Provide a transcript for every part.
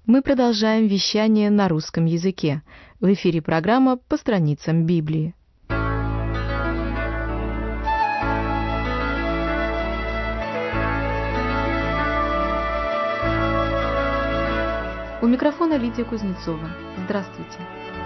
Мы продолжаем вещание на русском языке. В эфире программа «По страницам Библии». У микрофона Лидия Кузнецова. Здравствуйте.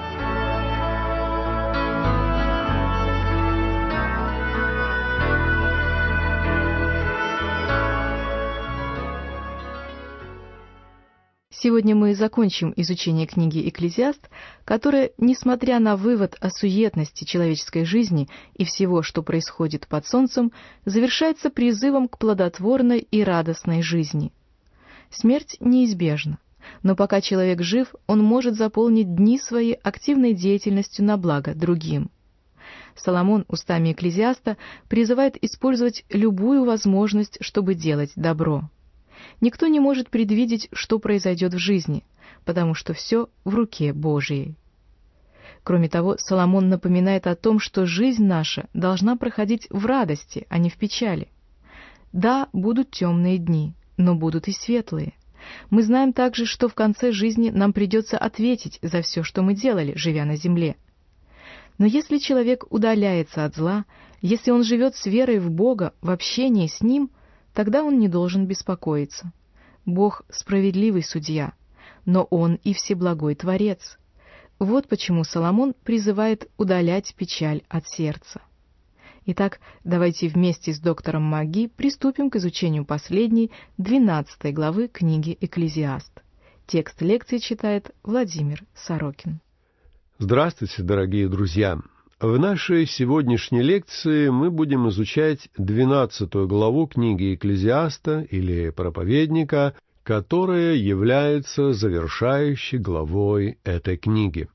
Сегодня мы закончим изучение книги «Экклезиаст», которая, несмотря на вывод о суетности человеческой жизни и всего, что происходит под солнцем, завершается призывом к плодотворной и радостной жизни. Смерть неизбежна, но пока человек жив, он может заполнить дни свои активной деятельностью на благо другим. Соломон устами Экклезиаста призывает использовать любую возможность, чтобы делать добро. Никто не может предвидеть, что произойдет в жизни, потому что все в руке Божией. Кроме того, Соломон напоминает о том, что жизнь наша должна проходить в радости, а не в печали. Да, будут темные дни, но будут и светлые. Мы знаем также, что в конце жизни нам придется ответить за все, что мы делали, живя на земле. Но если человек удаляется от зла, если он живет с верой в Бога, в общении с Ним, тогда он не должен беспокоиться. Бог — справедливый судья, но Он и всеблагой Творец. Вот почему Соломон призывает удалять печаль от сердца. Итак, давайте вместе с доктором Маги приступим к изучению последней, 12 главы книги «Экклезиаст». Текст лекции читает Владимир Сорокин. Здравствуйте, дорогие друзья! В нашей сегодняшней лекции мы будем изучать 12 главу книги Экклезиаста или Проповедника, которая является завершающей главой этой книги.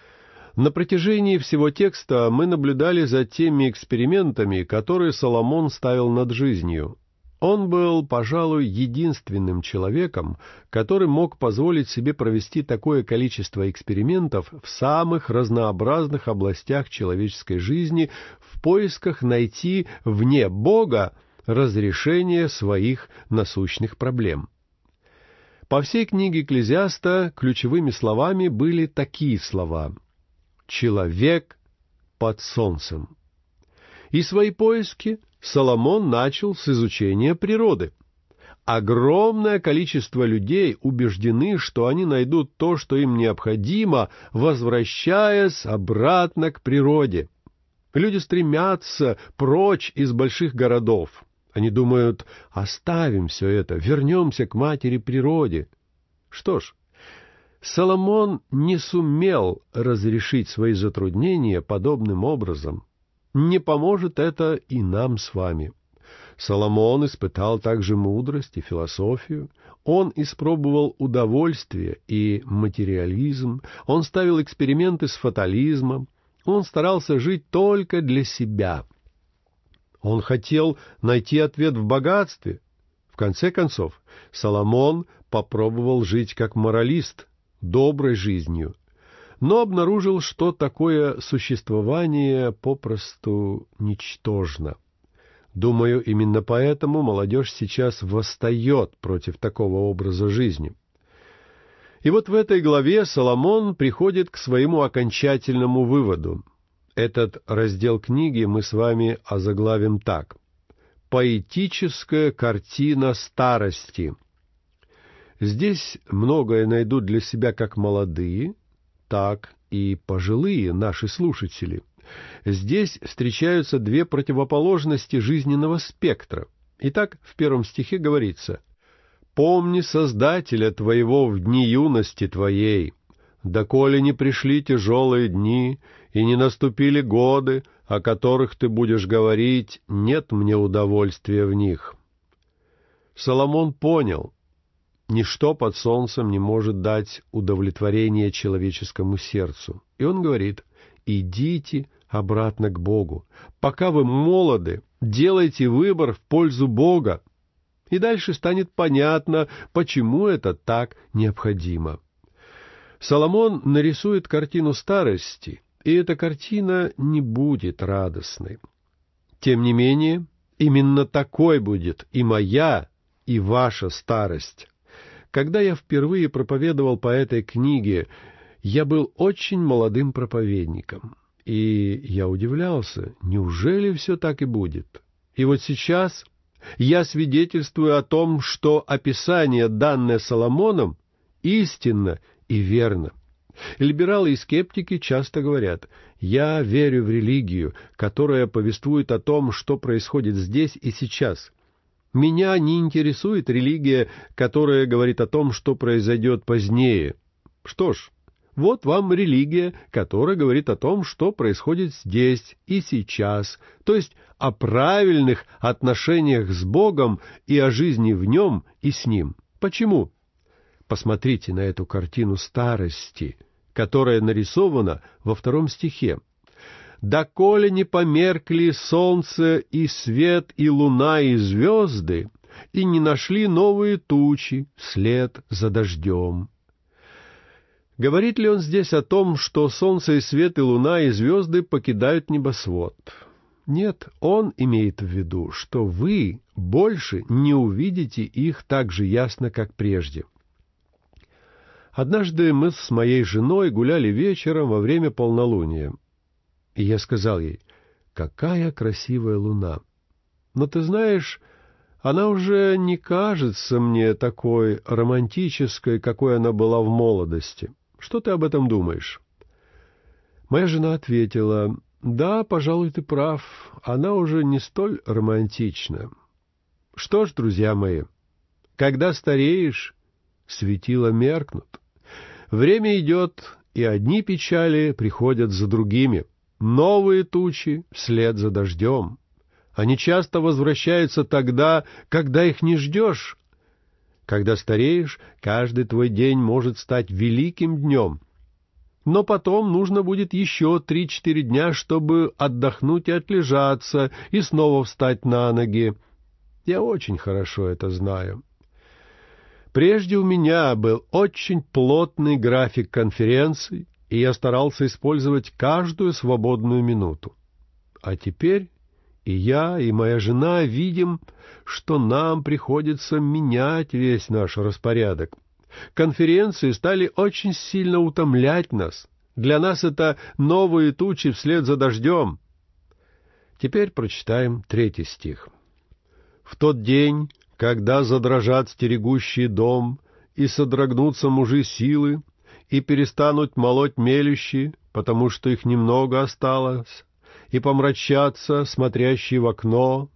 На протяжении всего текста мы наблюдали за теми экспериментами, которые Соломон ставил над жизнью. Он был, пожалуй, единственным человеком, который мог позволить себе провести такое количество экспериментов в самых разнообразных областях человеческой жизни в поисках найти вне Бога разрешение своих насущных проблем. По всей книге Экклезиаста ключевыми словами были такие слова: «человек под солнцем». И свои поиски Соломон начал с изучения природы. Огромное количество людей убеждены, что они найдут то, что им необходимо, возвращаясь обратно к природе. Люди стремятся прочь из больших городов. Они думают: оставим все это, вернемся к матери природе. Что ж, Соломон не сумел разрешить свои затруднения подобным образом. Не поможет это и нам с вами. Соломон испытал также мудрость и философию. Он испробовал удовольствие и материализм. Он ставил эксперименты с фатализмом. Он старался жить только для себя. Он хотел найти ответ в богатстве. В конце концов, Соломон попробовал жить как моралист, доброй жизнью, но обнаружил, что такое существование попросту ничтожно. Думаю, именно поэтому молодежь сейчас восстает против такого образа жизни. И вот в этой главе Соломон приходит к своему окончательному выводу. Этот раздел книги мы с вами озаглавим так: «Поэтическая картина старости». Здесь многое найдут для себя как молодые, так и пожилые наши слушатели. Здесь встречаются две противоположности жизненного спектра. Итак, в 1 стихе говорится: «Помни Создателя твоего в дни юности твоей, доколе не пришли тяжелые дни, и не наступили годы, о которых ты будешь говорить: нет мне удовольствия в них». Соломон понял: ничто под солнцем не может дать удовлетворение человеческому сердцу. И он говорит: идите обратно к Богу. Пока вы молоды, делайте выбор в пользу Бога. И дальше станет понятно, почему это так необходимо. Соломон нарисует картину старости, и эта картина не будет радостной. Тем не менее, именно такой будет и моя, и ваша старость. Когда я впервые проповедовал по этой книге, я был очень молодым проповедником, и я удивлялся, неужели все так и будет? И вот сейчас я свидетельствую о том, что описание, данное Соломоном, истинно и верно. Либералы и скептики часто говорят: «Я верю в религию, которая повествует о том, что происходит здесь и сейчас. Меня не интересует религия, которая говорит о том, что произойдет позднее». Что ж, вот вам религия, которая говорит о том, что происходит здесь и сейчас, то есть о правильных отношениях с Богом и о жизни в Нем и с Ним. Почему? Посмотрите на эту картину старости, которая нарисована во 2 стихе. «Доколе не померкли солнце и свет, и луна, и звезды, и не нашли новые тучи вслед за дождем». Говорит ли он здесь о том, что солнце и свет, и луна, и звезды покидают небосвод? Нет, он имеет в виду, что вы больше не увидите их так же ясно, как прежде. Однажды мы с моей женой гуляли вечером во время полнолуния, и я сказал ей: «Какая красивая луна! Но ты знаешь, она уже не кажется мне такой романтической, какой она была в молодости. Что ты об этом думаешь?» Моя жена ответила: «Да, пожалуй, ты прав, она уже не столь романтична». Что ж, друзья мои, когда стареешь, светила меркнут. Время идет, и одни печали приходят за другими, новые тучи вслед за дождем. Они часто возвращаются тогда, когда их не ждешь. Когда стареешь, каждый твой день может стать великим днем. Но потом нужно будет еще 3-4 дня, чтобы отдохнуть и отлежаться, и снова встать на ноги. Я очень хорошо это знаю. Прежде у меня был очень плотный график конференций, и я старался использовать каждую свободную минуту. А теперь и я, и моя жена видим, что нам приходится менять весь наш распорядок. Конференции стали очень сильно утомлять нас. Для нас это новые тучи вслед за дождем. Теперь прочитаем 3 стих. «В тот день, когда задрожат стерегущие дом, и содрогнутся мужи силы, и перестанут молоть мелющие, потому что их немного осталось, и помрачатся смотрящие в окно».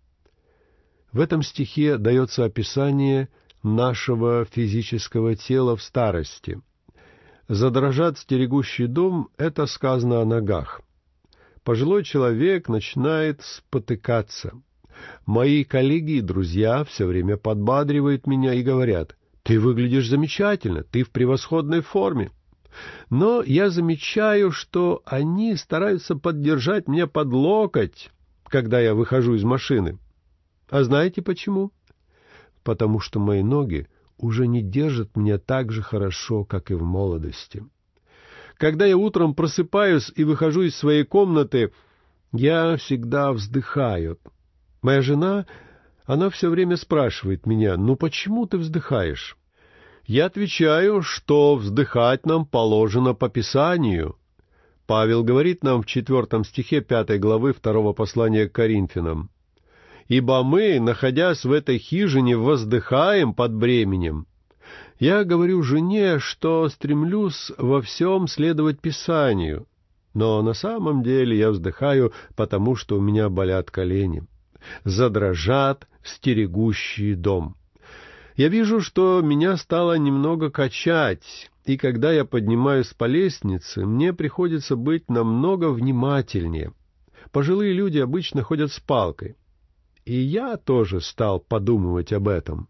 В этом стихе дается описание нашего физического тела в старости. Задрожат стерегущий дом — это сказано о ногах. Пожилой человек начинает спотыкаться. Мои коллеги и друзья все время подбадривают меня и говорят: «Ты выглядишь замечательно, ты в превосходной форме». Но я замечаю, что они стараются поддержать меня под локоть, когда я выхожу из машины. А знаете почему? Потому что мои ноги уже не держат меня так же хорошо, как и в молодости. Когда я утром просыпаюсь и выхожу из своей комнаты, я всегда вздыхаю. Моя жена, она все время спрашивает меня: «Ну почему ты вздыхаешь?» Я отвечаю, что вздыхать нам положено по Писанию. Павел говорит нам в 4 стихе 5 главы 2 послания к Коринфянам: «Ибо мы, находясь в этой хижине, воздыхаем под бременем». Я говорю жене, что стремлюсь во всем следовать Писанию, но на самом деле я вздыхаю, потому что у меня болят колени. Задрожат стерегущие дом. Я вижу, что меня стало немного качать, и когда я поднимаюсь по лестнице, мне приходится быть намного внимательнее. Пожилые люди обычно ходят с палкой. И я тоже стал подумывать об этом.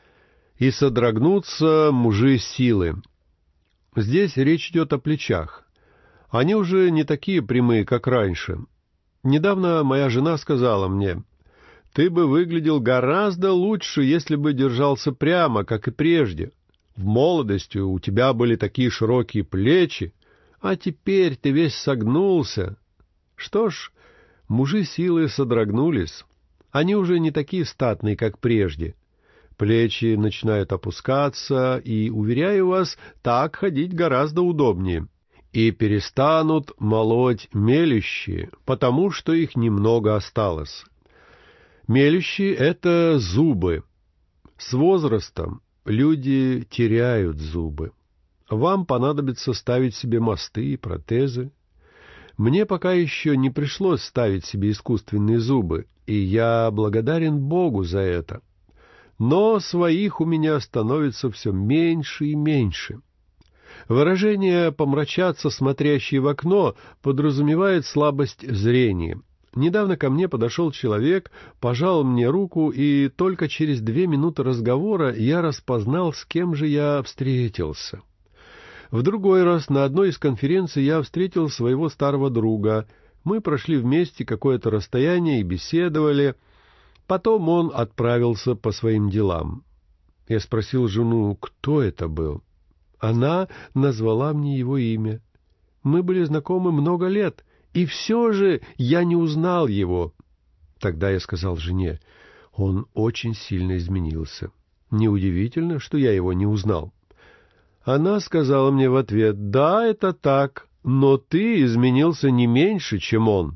«И содрогнутся мужи силы». Здесь речь идет о плечах. Они уже не такие прямые, как раньше. Недавно моя жена сказала мне: «Ты бы выглядел гораздо лучше, если бы держался прямо, как и прежде. В молодости у тебя были такие широкие плечи, а теперь ты весь согнулся». Что ж, мужи силы содрогнулись. Они уже не такие статные, как прежде. Плечи начинают опускаться, и, уверяю вас, так ходить гораздо удобнее. И перестанут молоть мелющие, потому что их немного осталось. Мелющие — это зубы. С возрастом люди теряют зубы. Вам понадобится ставить себе мосты и протезы. Мне пока еще не пришлось ставить себе искусственные зубы, и я благодарен Богу за это. Но своих у меня становится все меньше и меньше. Выражение «помрачаться, смотрящий в окно» подразумевает слабость зрения. Недавно ко мне подошел человек, пожал мне руку, и только через 2 минуты разговора я распознал, с кем же я встретился. В другой раз на одной из конференций я встретил своего старого друга. Мы прошли вместе какое-то расстояние и беседовали. Потом он отправился по своим делам. Я спросил жену, кто это был. Она назвала мне его имя. Мы были знакомы много лет, и все же я не узнал его. Тогда я сказал жене, он очень сильно изменился. Неудивительно, что я его не узнал. Она сказала мне в ответ, да, это так, но ты изменился не меньше, чем он.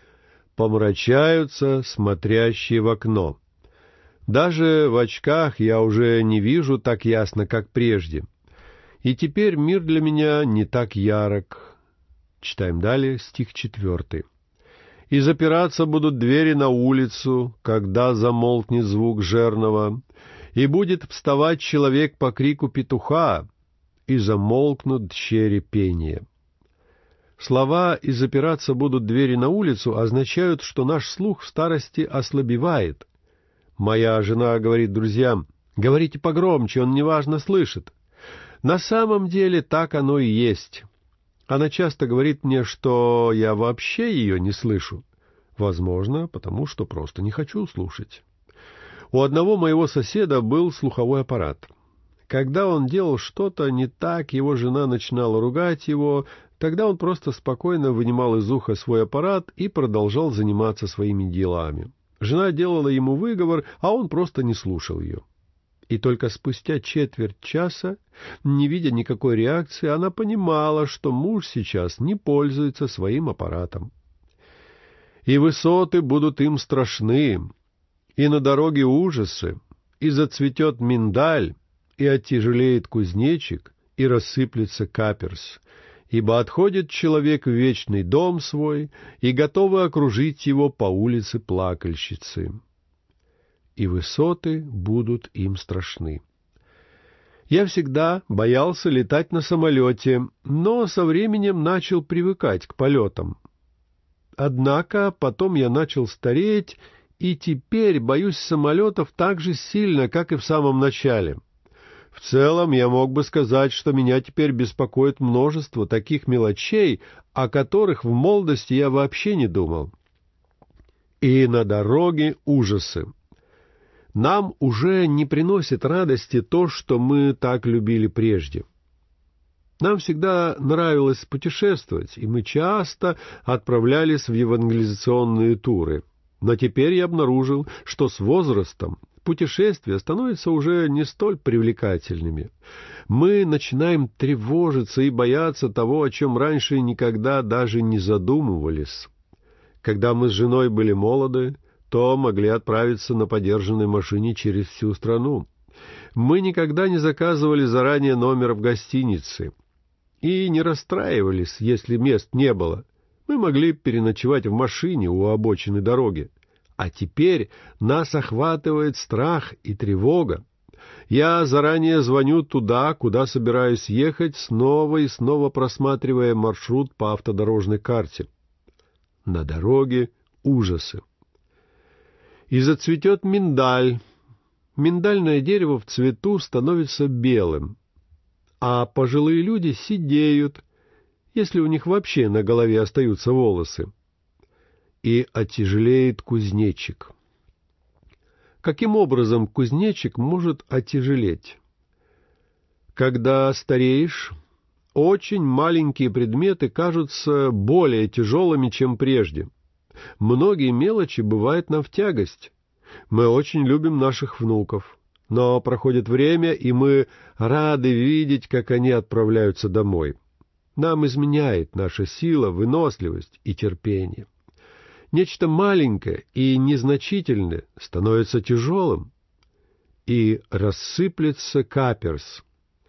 Помрачаются смотрящие в окно. Даже в очках я уже не вижу так ясно, как прежде. И теперь мир для меня не так ярок. Читаем далее, стих 4. «И запираться будут двери на улицу, когда замолкнет звук жернова, и будет вставать человек по крику петуха, и замолкнут дщери пения». Слова «и запираться будут двери на улицу» означают, что наш слух в старости ослабевает. Моя жена говорит друзьям, «Говорите погромче, он неважно слышит». На самом деле так оно и есть. Она часто говорит мне, что я вообще ее не слышу. Возможно, потому что просто не хочу слушать. У одного моего соседа был слуховой аппарат. Когда он делал что-то не так, его жена начинала ругать его, тогда он просто спокойно вынимал из уха свой аппарат и продолжал заниматься своими делами. Жена делала ему выговор, а он просто не слушал ее. И только спустя 1/4 часа, не видя никакой реакции, она понимала, что муж сейчас не пользуется своим аппаратом. «И высоты будут им страшны, и на дороге ужасы, и зацветет миндаль, и оттяжелеет кузнечик, и рассыплется каперс, ибо отходит человек в вечный дом свой, и готовы окружить его по улице плакальщицы. И высоты будут им страшны». Я всегда боялся летать на самолете, но со временем начал привыкать к полетам. Однако потом я начал стареть, и теперь боюсь самолетов так же сильно, как и в самом начале. В целом, я мог бы сказать, что меня теперь беспокоит множество таких мелочей, о которых в молодости я вообще не думал. И на дороге ужасы. Нам уже не приносит радости то, что мы так любили прежде. Нам всегда нравилось путешествовать, и мы часто отправлялись в евангелизационные туры. Но теперь я обнаружил, что с возрастом путешествия становятся уже не столь привлекательными. Мы начинаем тревожиться и бояться того, о чем раньше никогда даже не задумывались. Когда мы с женой были молоды, то могли отправиться на подержанной машине через всю страну. Мы никогда не заказывали заранее номер в гостинице и не расстраивались, если мест не было. Мы могли переночевать в машине у обочины дороги. А теперь нас охватывает страх и тревога. Я заранее звоню туда, куда собираюсь ехать, снова и снова просматривая маршрут по автодорожной карте. На дороге ужасы. И зацветет миндаль. Миндальное дерево в цвету становится белым, а пожилые люди сидеют, если у них вообще на голове остаются волосы. И оттяжелеет кузнечик. Каким образом кузнечик может оттяжелеть? Когда стареешь, очень маленькие предметы кажутся более тяжелыми, чем прежде. Многие мелочи бывают нам в тягость. Мы очень любим наших внуков. Но проходит время, и мы рады видеть, как они отправляются домой. Нам изменяет наша сила, выносливость и терпение. Нечто маленькое и незначительное становится тяжелым, и рассыплется каперс.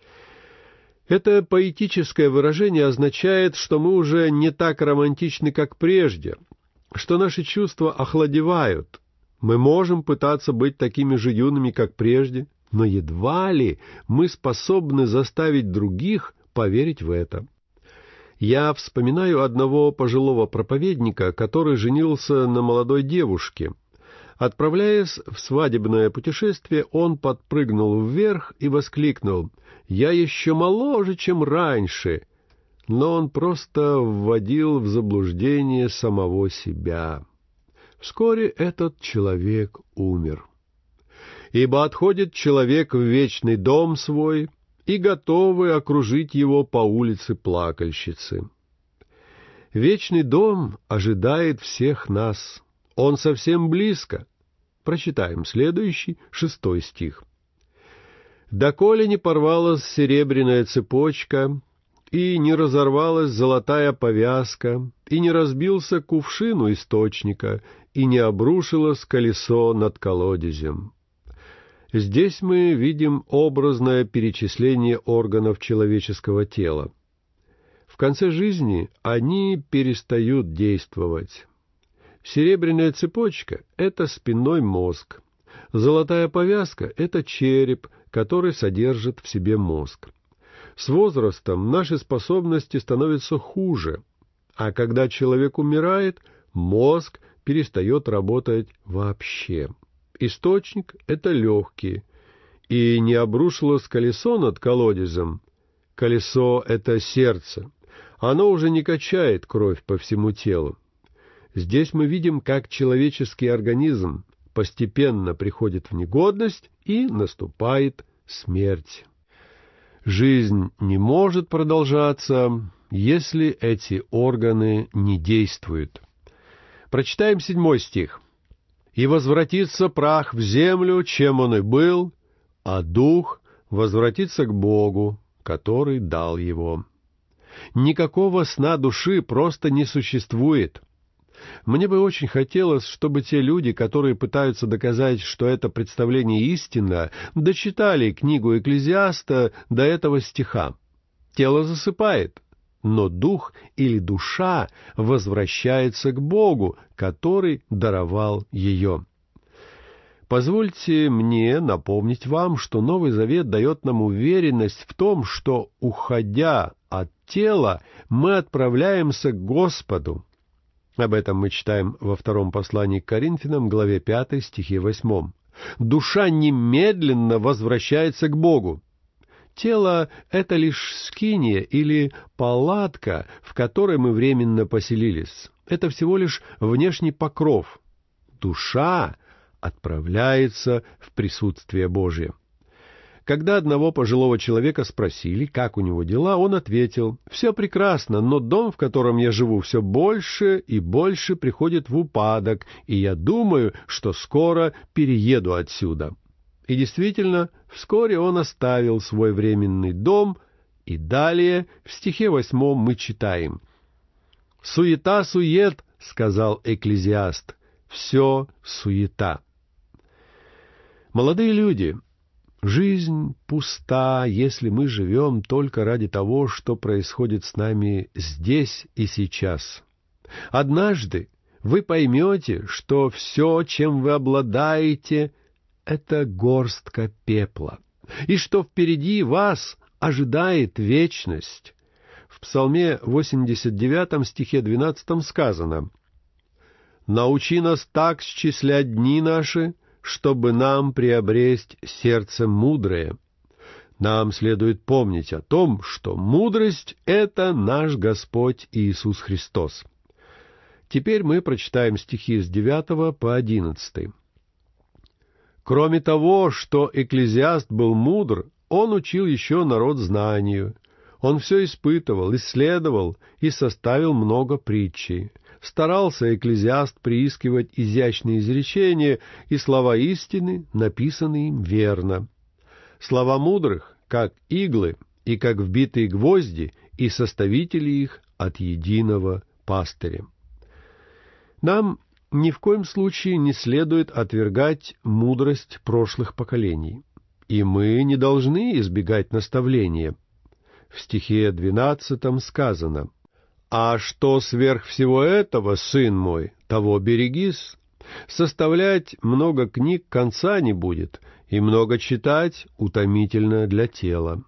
Это поэтическое выражение означает, что мы уже не так романтичны, как прежде, что наши чувства охладевают. Мы можем пытаться быть такими же юными, как прежде, но едва ли мы способны заставить других поверить в это. Я вспоминаю одного пожилого проповедника, который женился на молодой девушке. Отправляясь в свадебное путешествие, он подпрыгнул вверх и воскликнул: «Я еще моложе, чем раньше!» Но он просто вводил в заблуждение самого себя. Вскоре этот человек умер. Ибо отходит человек в вечный дом свой, и готовы окружить его по улице плакальщицы. Вечный дом ожидает всех нас. Он совсем близко. Прочитаем следующий, 6 стих. «Доколе не порвалась серебряная цепочка, и не разорвалась золотая повязка, и не разбился кувшин у источника, и не обрушилось колесо над колодезем». Здесь мы видим образное перечисление органов человеческого тела. В конце жизни они перестают действовать. Серебряная цепочка — это спинной мозг. Золотая повязка — это череп, который содержит в себе мозг. С возрастом наши способности становятся хуже, а когда человек умирает, мозг перестает работать вообще. Источник — это легкие, и не обрушилось колесо над колодезем. Колесо — это сердце. Оно уже не качает кровь по всему телу. Здесь мы видим, как человеческий организм постепенно приходит в негодность и наступает смерть. Жизнь не может продолжаться, если эти органы не действуют. Прочитаем 7 стих. «И возвратится прах в землю, чем он и был, а дух возвратится к Богу, который дал его». Никакого сна души просто не существует. Мне бы очень хотелось, чтобы те люди, которые пытаются доказать, что это представление истинно, дочитали книгу Экклезиаста до этого стиха. Тело засыпает, но дух или душа возвращается к Богу, который даровал ее. Позвольте мне напомнить вам, что Новый Завет дает нам уверенность в том, что, уходя от тела, мы отправляемся к Господу. Об этом мы читаем во 2 послании к Коринфянам, главе 5, стихе 8. Душа немедленно возвращается к Богу. Тело — это лишь скиния или палатка, в которой мы временно поселились. Это всего лишь внешний покров. Душа отправляется в присутствие Божие. Когда одного пожилого человека спросили, как у него дела, он ответил: «Все прекрасно, но дом, в котором я живу, все больше и больше приходит в упадок, и я думаю, что скоро перееду отсюда». И действительно, вскоре он оставил свой временный дом, и далее в стихе 8 мы читаем: «Суета-сует, — сказал Экклезиаст, — все суета». Молодые люди, жизнь пуста, если мы живем только ради того, что происходит с нами здесь и сейчас. Однажды вы поймете, что все, чем вы обладаете, — это горстка пепла, и что впереди вас ожидает вечность. В Псалме 89 стихе 12 сказано: «Научи нас так счислять дни наши, чтобы нам приобресть сердце мудрое». Нам следует помнить о том, что мудрость — это наш Господь Иисус Христос. Теперь мы прочитаем стихи с 9 по 11. «Кроме того, что Экклезиаст был мудр, он учил еще народ знанию. Он все испытывал, исследовал и составил много притчей. старался экклезиаст приискивать изящные изречения и слова истины, написанные им верно. Слова мудрых, как иглы и как вбитые гвозди, и составители их от единого пастыря. Нам ни в коем случае не следует отвергать мудрость прошлых поколений, и мы не должны избегать наставления. В стихе 12 сказано: «А что сверх всего этого, сын мой, того берегись. Составлять много книг конца не будет, и много читать утомительно для тела».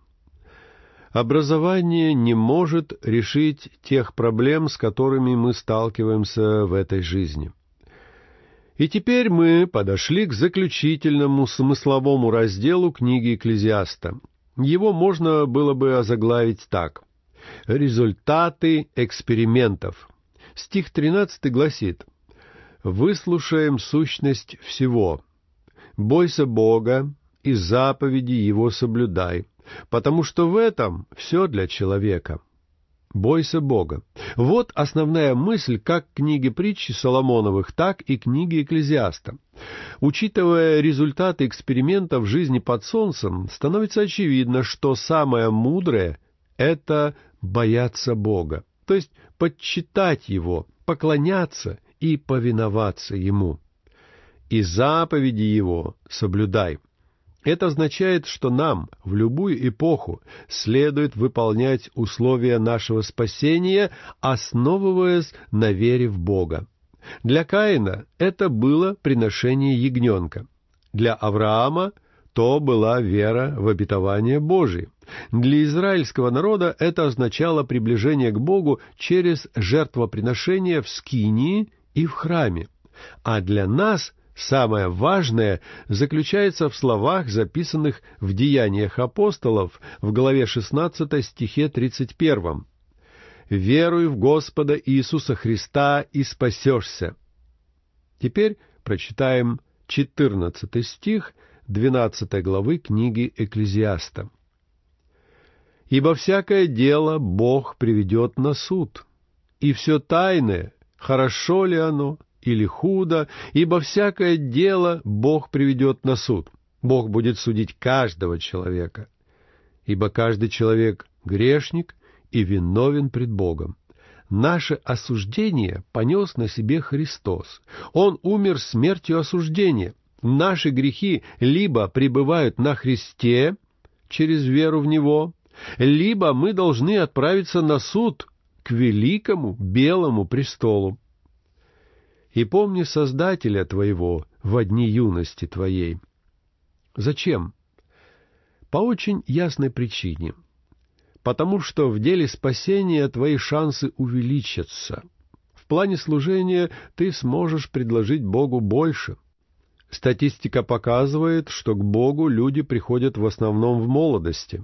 Образование не может решить тех проблем, с которыми мы сталкиваемся в этой жизни. И теперь мы подошли к заключительному смысловому разделу книги Экклезиаста. Его можно было бы озаглавить так: «Результаты экспериментов». Стих 13 гласит: «Выслушаем сущность всего. Бойся Бога и заповеди Его соблюдай, потому что в этом все для человека». Бойся Бога. Вот основная мысль как книги притчи Соломоновых, так и книги Экклезиаста. Учитывая результаты экспериментов в жизни под солнцем, становится очевидно, что самое мудрое — это бояться Бога, то есть почитать Его, поклоняться и повиноваться Ему. «И заповеди Его соблюдай». Это означает, что нам в любую эпоху следует выполнять условия нашего спасения, основываясь на вере в Бога. Для Каина это было приношение ягненка. Для Авраама то была вера в обетование Божие. Для израильского народа это означало приближение к Богу через жертвоприношение в скинии и в храме. А для нас самое важное заключается в словах, записанных в Деяниях апостолов в главе 16 стихе 31. «Веруй в Господа Иисуса Христа и спасешься». Теперь прочитаем 14 стих 12 главы книги Экклезиаста. «Ибо всякое дело Бог приведет на суд, и все тайное, хорошо ли оно или худо, ибо всякое дело Бог приведет на суд». Бог будет судить каждого человека, ибо каждый человек грешник и виновен пред Богом. Наше осуждение понес на себе Христос. Он умер смертью осуждения. Наши грехи либо пребывают на Христе через веру в Него, либо мы должны отправиться на суд к великому белому престолу. «И помни Создателя твоего во дни юности твоей». Зачем? По очень ясной причине. Потому что в деле спасения твои шансы увеличатся. В плане служения ты сможешь предложить Богу больше. Статистика показывает, что к Богу люди приходят в основном в молодости.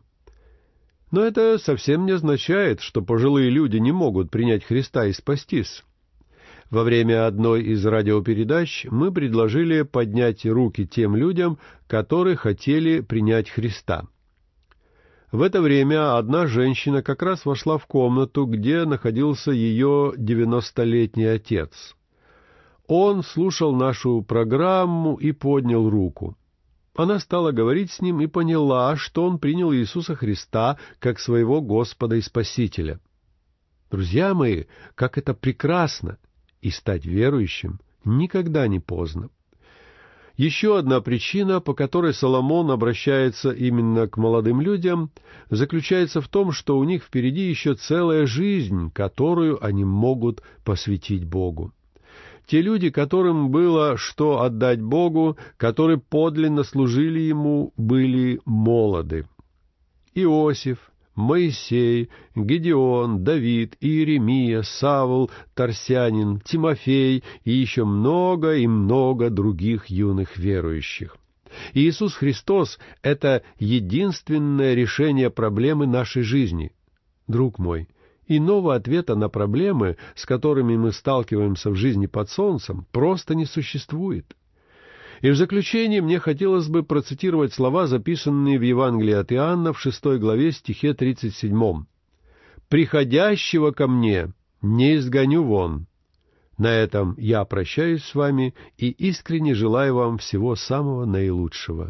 Но это совсем не означает, что пожилые люди не могут принять Христа и спастись. Во время одной из радиопередач мы предложили поднять руки тем людям, которые хотели принять Христа. В это время одна женщина как раз вошла в комнату, где находился ее 90-летний отец. Он слушал нашу программу и поднял руку. Она стала говорить с ним и поняла, что он принял Иисуса Христа как своего Господа и Спасителя. Друзья мои, как это прекрасно! И стать верующим никогда не поздно. Еще одна причина, по которой Соломон обращается именно к молодым людям, заключается в том, что у них впереди еще целая жизнь, которую они могут посвятить Богу. Те люди, которым было что отдать Богу, которые подлинно служили Ему, были молоды. Иосиф, Моисей, Гедеон, Давид, Иеремия, Савл, Тарсянин, Тимофей и еще много и много других юных верующих. Иисус Христос — это единственное решение проблемы нашей жизни. Друг мой, иного ответа на проблемы, с которыми мы сталкиваемся в жизни под солнцем, просто не существует. И в заключение мне хотелось бы процитировать слова, записанные в Евангелии от Иоанна в 6 главе стихе 37. «Приходящего ко мне не изгоню вон, На этом я прощаюсь с вами и искренне желаю вам всего самого наилучшего.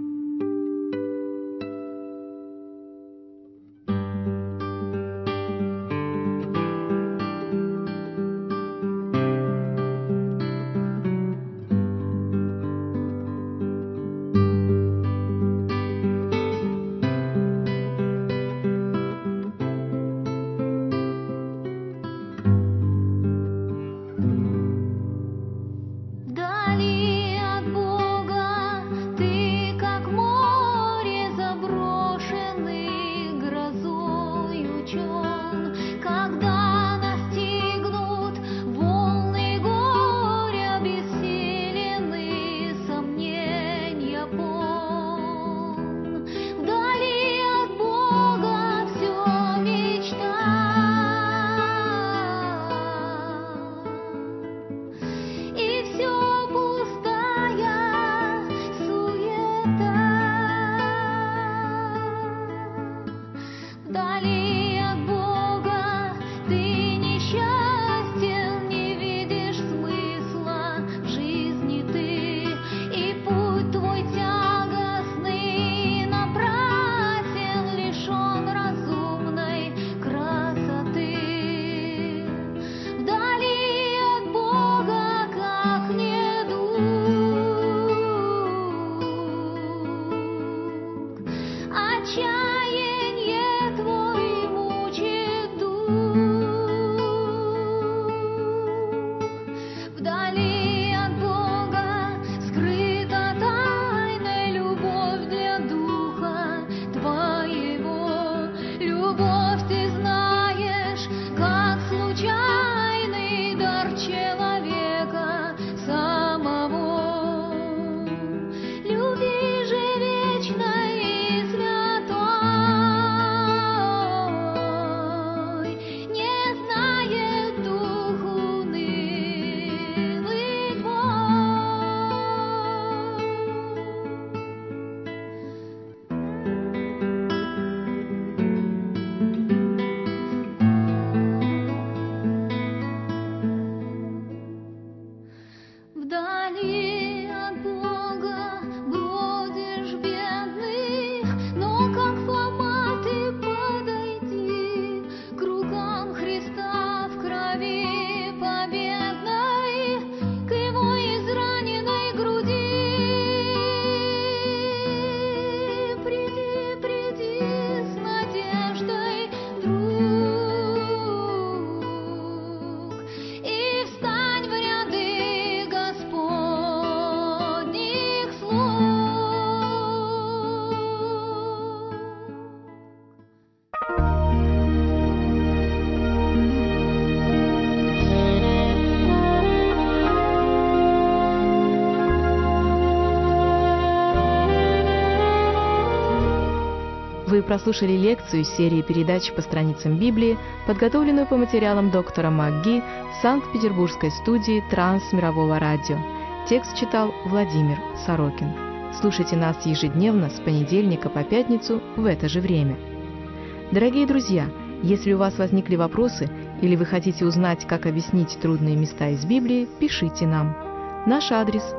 Вы прослушали лекцию из серии передач по страницам Библии, подготовленную по материалам доктора МакГи в Санкт-Петербургской студии Трансмирового радио. Текст читал Владимир Сорокин. Слушайте нас ежедневно с понедельника по пятницу в это же время. Дорогие друзья, если у вас возникли вопросы или вы хотите узнать, как объяснить трудные места из Библии, пишите нам. Наш адрес –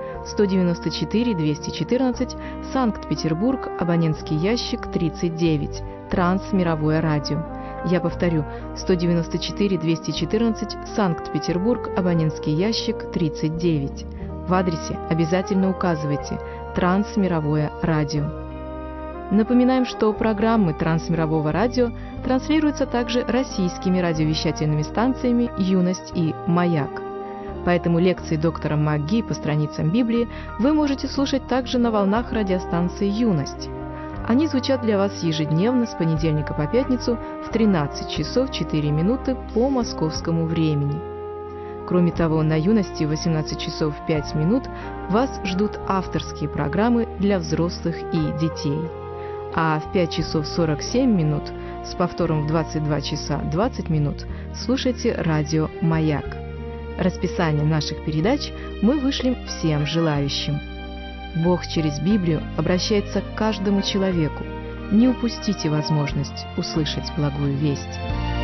194-214, Санкт-Петербург, абонентский ящик 39, Трансмировое радио. Я повторю, 194-214, Санкт-Петербург, абонентский ящик 39. В адресе обязательно указывайте «Трансмировое радио». Напоминаем, что программы Трансмирового радио транслируются также российскими радиовещательными станциями «Юность» и «Маяк». Поэтому лекции доктора МакГи по страницам Библии вы можете слушать также на волнах радиостанции «Юность». Они звучат для вас ежедневно с понедельника по пятницу в 13 часов 4 минуты по московскому времени. Кроме того, на «Юности» в 18 часов 5 минут вас ждут авторские программы для взрослых и детей. А в 5 часов 47 минут с повтором в 22 часа 20 минут слушайте радио «Маяк». Расписание наших передач мы вышлем всем желающим. Бог через Библию обращается к каждому человеку. Не упустите возможность услышать благую весть.